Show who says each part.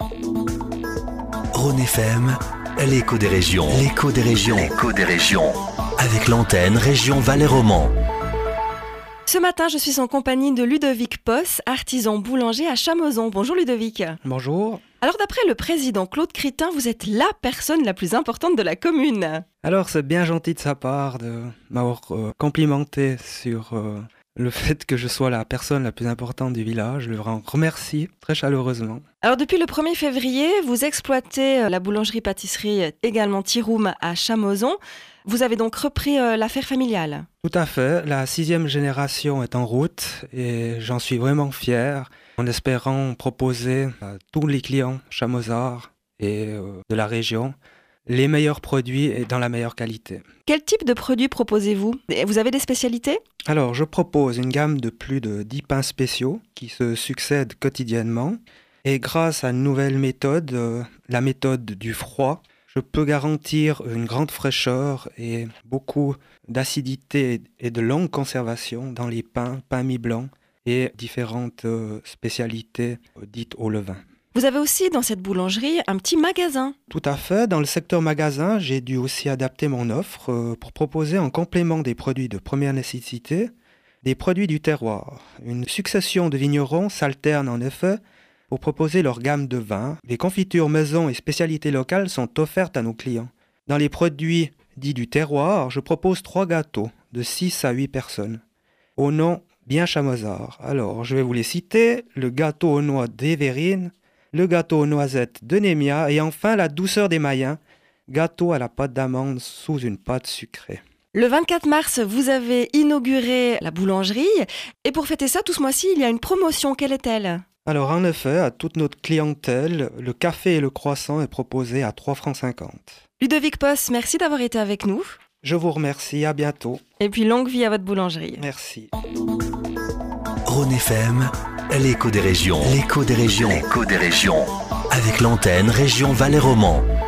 Speaker 1: Rhône FM, l'écho des régions. L'écho des régions. L'écho des régions. Avec l'antenne Région Valais-Roman.
Speaker 2: Ce matin, je suis en compagnie de Ludovic Posse, artisan boulanger à Chamoson. Bonjour Ludovic.
Speaker 3: Bonjour.
Speaker 2: Alors d'après le président Claude Critin, vous êtes la personne la plus importante de la commune.
Speaker 3: Alors c'est bien gentil de sa part de m'avoir complimenté sur le fait que je sois la personne la plus importante du village. Je le remercie très chaleureusement.
Speaker 2: Alors depuis le 1er février, vous exploitez la boulangerie-pâtisserie également Tiroum à Chamoson. Vous avez donc repris l'affaire familiale.
Speaker 3: Tout à fait, la 6e génération est en route et j'en suis vraiment fier, en espérant proposer à tous les clients chamosards et de la région les meilleurs produits et dans la meilleure qualité.
Speaker 2: Quel type de produits proposez-vous ? Vous avez des spécialités ?
Speaker 3: Alors, je propose une gamme de plus de 10 pains spéciaux qui se succèdent quotidiennement. Et grâce à une nouvelle méthode, la méthode du froid, je peux garantir une grande fraîcheur et beaucoup d'acidité et de longue conservation dans les pains mi-blancs et différentes spécialités dites au levain.
Speaker 2: Vous avez aussi dans cette boulangerie un petit magasin.
Speaker 3: Tout à fait. Dans le secteur magasin, j'ai dû aussi adapter mon offre pour proposer en complément des produits de première nécessité, des produits du terroir. Une succession de vignerons s'alterne en effet pour proposer leur gamme de vins. Les confitures maison et spécialités locales sont offertes à nos clients. Dans les produits dits du terroir, je propose 3 gâteaux de 6 à 8 personnes, au nom bien chamosard. Alors, je vais vous les citer. Le gâteau aux noix d'Évérine, le gâteau aux noisettes de Némia et enfin la douceur des Mayens, gâteau à la pâte d'amande sous une pâte sucrée.
Speaker 2: Le 24 mars, vous avez inauguré la boulangerie et pour fêter ça, tout ce mois-ci, il y a une promotion. Quelle est-elle ?
Speaker 3: Alors en effet, à toute notre clientèle, le café et le croissant est proposé à 3,50 francs.
Speaker 2: Ludovic Posse, merci d'avoir été avec nous.
Speaker 3: Je vous remercie, à bientôt.
Speaker 2: Et puis longue vie à votre boulangerie.
Speaker 3: Merci.
Speaker 1: Rhône FM, l'écho des régions. L'écho des régions. L'écho des régions. Avec l'antenne Région Valais-Roman.